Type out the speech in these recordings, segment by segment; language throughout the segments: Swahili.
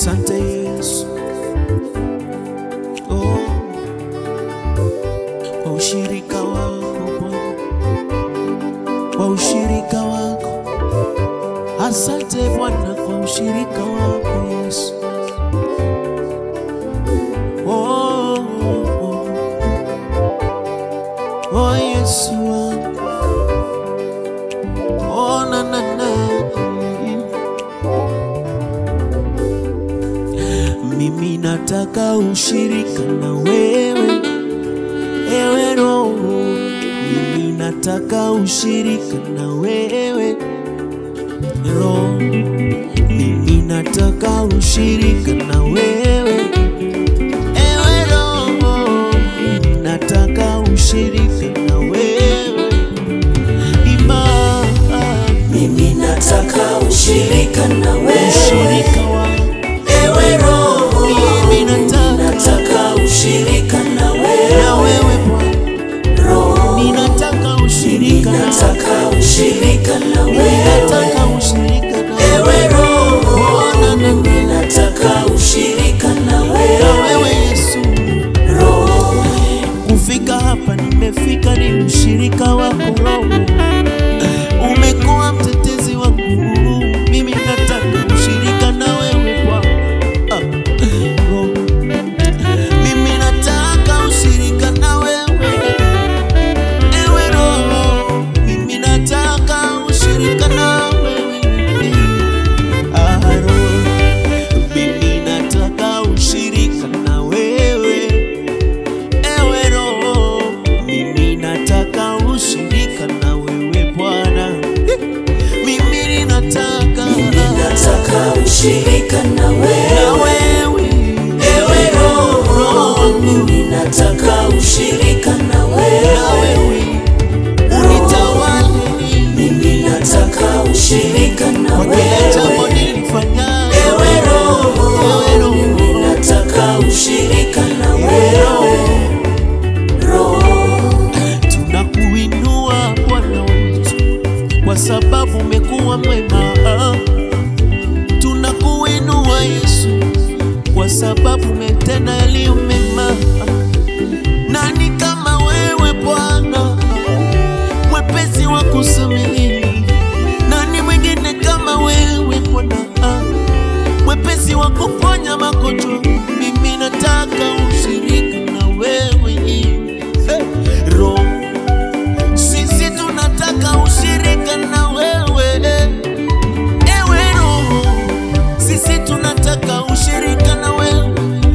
Asante Yesu, oh, kwa ushirika wako Bwana, kwa ushirika wako. Asante Bwana kwa ushirika wako Yesu. Oh, oh, oh Yesu wangu, oh na na na. Mimi nataka ushirika na wewe, ewe Roho. Mimi nataka ushirika na wewe Roho. Mimi nataka ushirika na wewe, ewe Roho. Mimi nataka ushirika na wewe Imani. Mimi nataka ushirika na wewe, ushirika wa ewe Roho. Mimi nataka ushirika na wewe Bwana Roho. Mimi nataka ushirika na nataka ushirika na wewe, nataka ushirika na ewe Roho. Mimi nataka ushirika na wewe Yesu Roho. Kufika hapa nimefika, ni ushirika wako Roho. Umekuwa mtetezi wangu, mimi nataka ushirika na wewe Bwana. Roho, mimi nataka ushirika na wewe, ewe Roho. Mimi nataka ushirika na wewe, Roho. Mimi nataka ushirika na wewe, ewe Roho. Mimi nataka ushirika na wewe Bwana. Mimi nataka ushirika na wewe, ewe Roho. Mimi nataka ushirika na wewe, unitawale. mimi nataka ushirika na Kwa kila wewe, jambo nilifanya, ewe Roho. Mimi nataka ushirika na wewe Roho. tunakuinua Bwana wetu kwa sababu umekuwa mwema. Tunakuinua Yesu kwa sababu umetenda yaliyo mema. Nani kama wewe Bwana, mwepesi wa kusamehe? Nani mwingine kama wewe Bwana, mwepesi wa kuponya magonjwa? Mimi nataka ushirika na wewe, Roho. Sisi tunataka ushirika na wewe, ewe Roho. Sisi tunataka ushirika na wewe,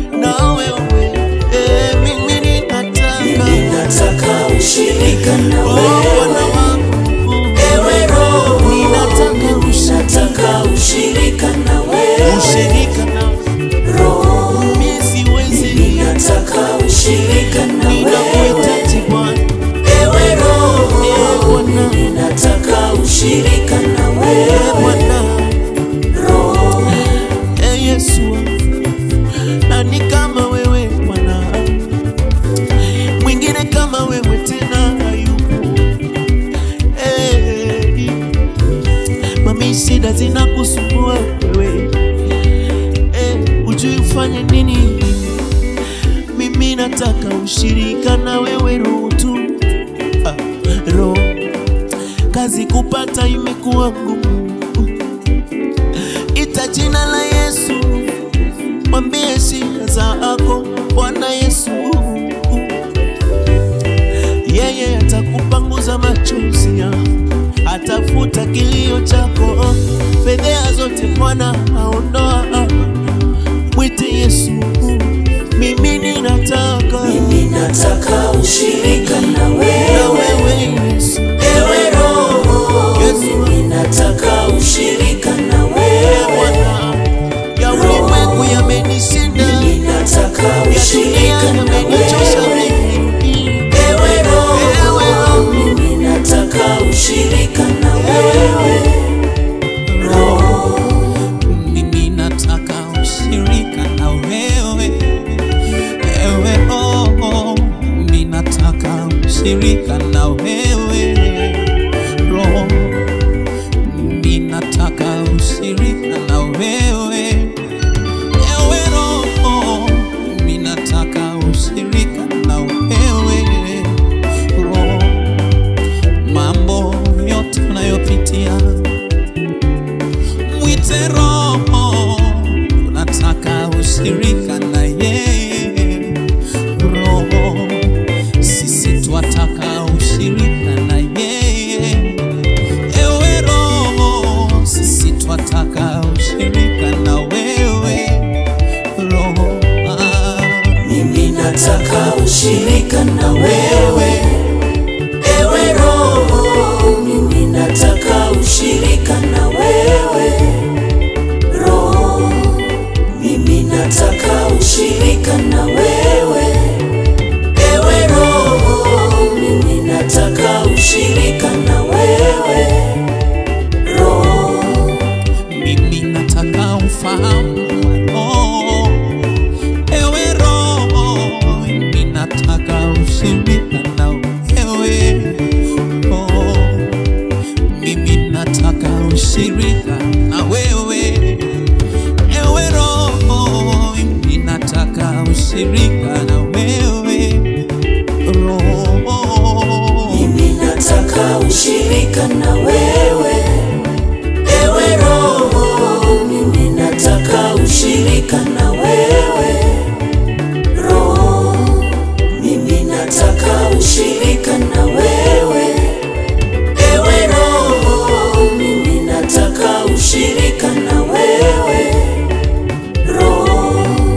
mimi nataka ushirika na Bwana wewe, wangu, ewe Roho. ninataka nataka ushirika na wewe, ushirika na Roho. mimi siwezi, nataka ushirika na wewe, ninakuhitaji Bwana, ewe Roho. Bwana, nataka ushirika na wewe Bwana, Roho. Yesu. Nani kama wewe Bwana, mwingine kama wewe tena hayupo. Mami, shida zinakusumbua wewe, ujui ufanye nini? Mimi nataka ushirika na wewe Roho tu. Roho, kazi kupata imekuwa ngumu, ita jina la Yesu, mwambie shida zako Bwana Yesu. Yeye atakupanguza machozi, atafuta kilio chako, fedheha zote Bwana aondoa. Mwite Yesu. Mimi nataka ushirika na wewe, Yesu, ewe Roho. Yesu. Mimi nataka ushirika na wewe, Bwana, ya ulimwengu yamenishinda, mimi nataka nataka ushirika na wewe Roho. Mimi nataka ufahamu Roho, ewe Roho. Mimi nataka ushirika na wewe Roho. Mimi nataka ushirika na wewe, ewe Roho. Mimi nataka ushirika na wewe Roho. Mimi nataka ushirika na wewe ewe Roho. Mimi nataka ushirika na wewe Roho. Mimi nataka ushirika na wewe ewe Roho. Mimi nataka ushirika na wewe Roho.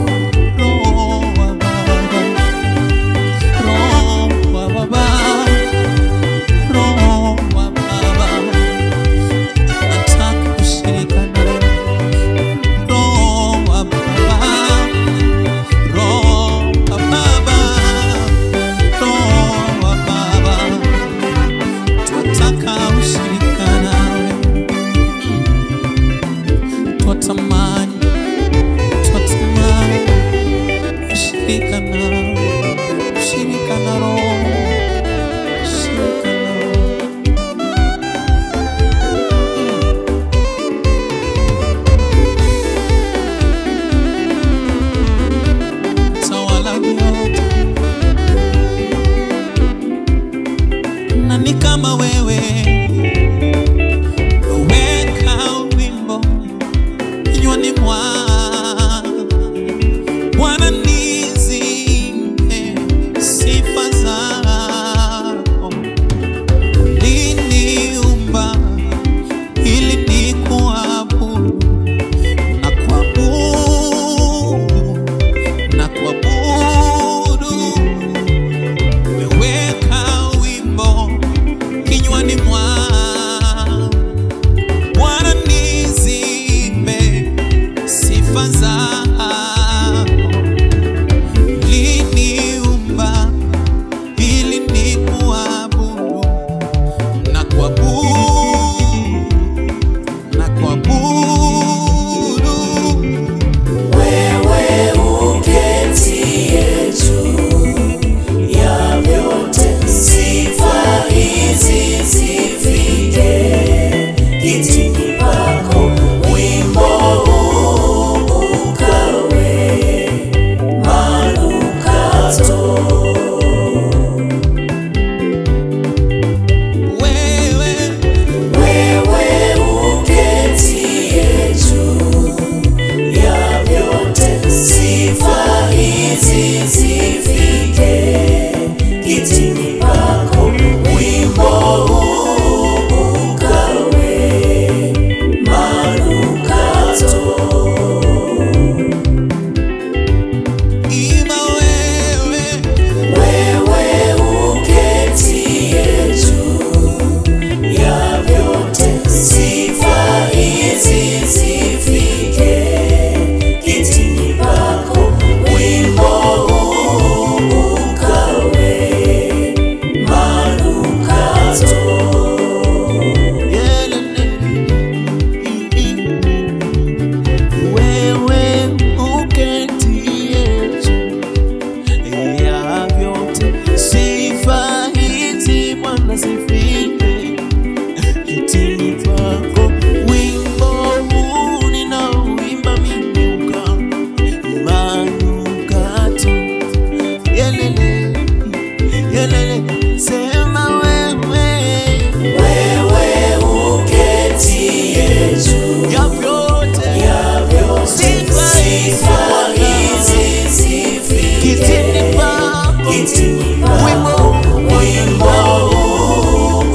Nani kama wewe, weka wimbo kinywani mwangu Bwana, nizimbe sifa zako. Uliniumba ili nikuabudu na kuabudu na kuabudu. Umeweka wimbo kinywani mwangu Bwana, nizimbe sifa zako. Uliniumba ili nikuabudu na kuabudu na kuabudu. Wewe uketie juu ya vyote, sifa hizi zifike kitini pako. Wimbo huu ukawe manukato. Wewe uketie juu ya vyote, sifa hizi zifike kitini pako. Wimbo huu ukawe manukato. Ima Wewe uketie juu ya vyote, sifa hizi zifike kitini pako. Wimbo huu ukawe manukato. wewe uketie juu ya vyote, sifa hizi Bwana zifike kitini pako. Wimbo huu ninaoimba mimi ukawa manukato. Yelele, yelele, sema Wewe uketie juu ya vyote, ya vyote, sifa hizi zifike kitini pako. kitini pako. Wimbo Wimbo huu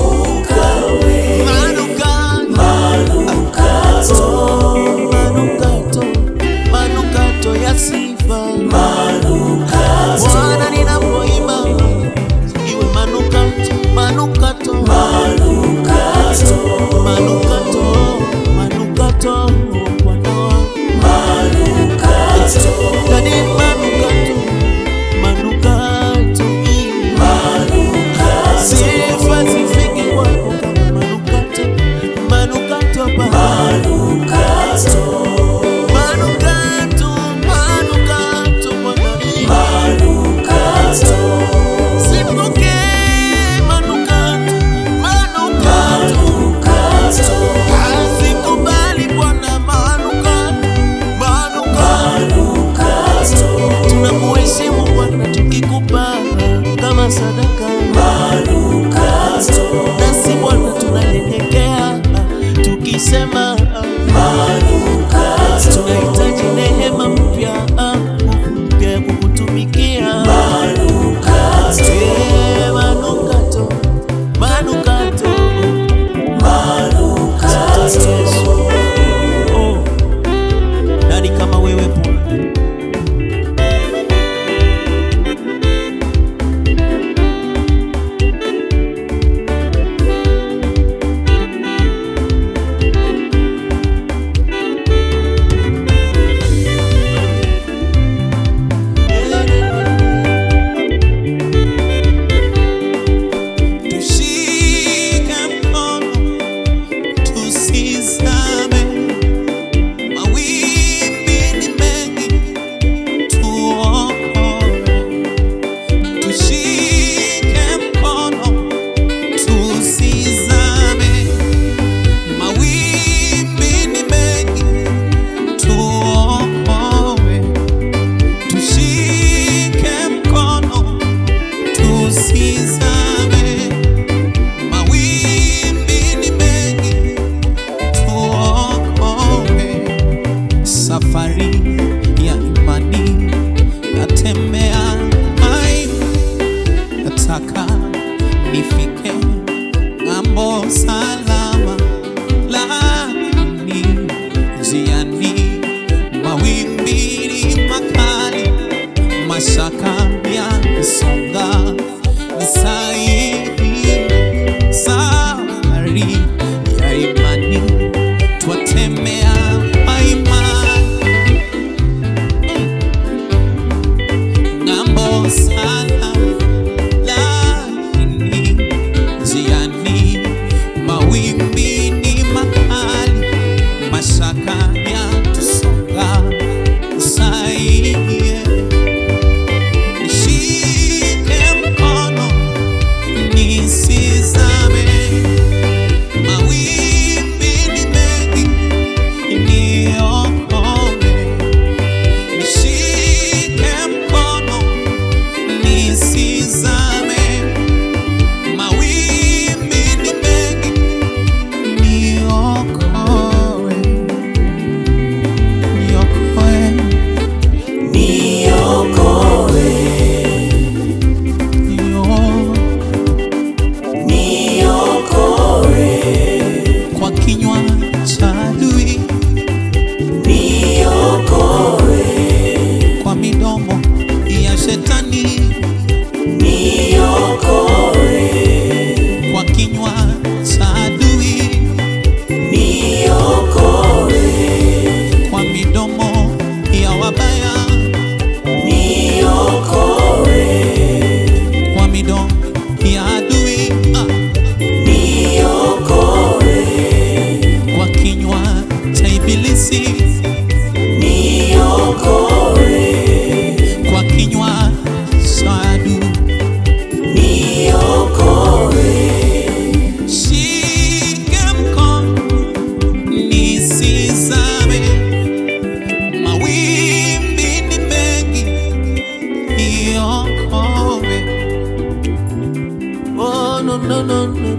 no, no, no.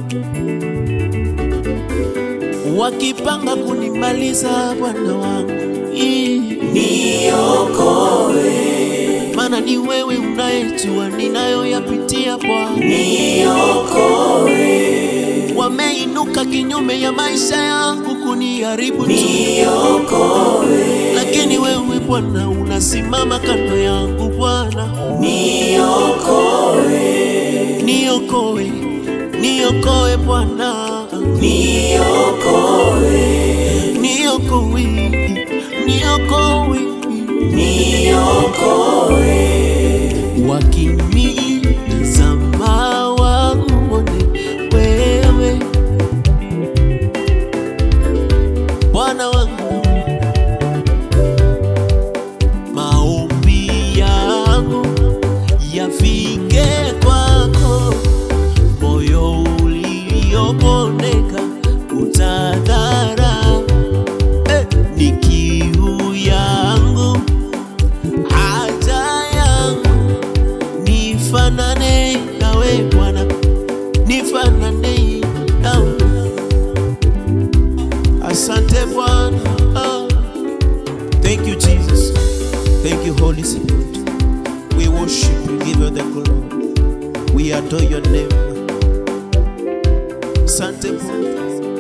Wakipanga kunimaliza Bwana wangu, niokoe, maana ni wewe unayejua ninayoyapitia Bwana. Niokoe, wameinuka kinyume ya maisha yangu kuniharibu tu. Niokoe, lakini wewe Bwana unasimama kando yangu Bwana. Niokoe, Niokoe, niokoe Bwana. Niokoe, Niokoe, niokoe, niokoe, wakinitazama waone wewe Bwana wangu. Maombi yangu yafike kwako, moyo uliobondeka utadhara. Ni kiu yangu, haja yangu, nifanane nawe Bwana, nifanane nawe. Asante Bwana. Thank you Jesus. Thank you Holy Spirit. We worship you, give you the glory. We adore your name. Asante Bwana.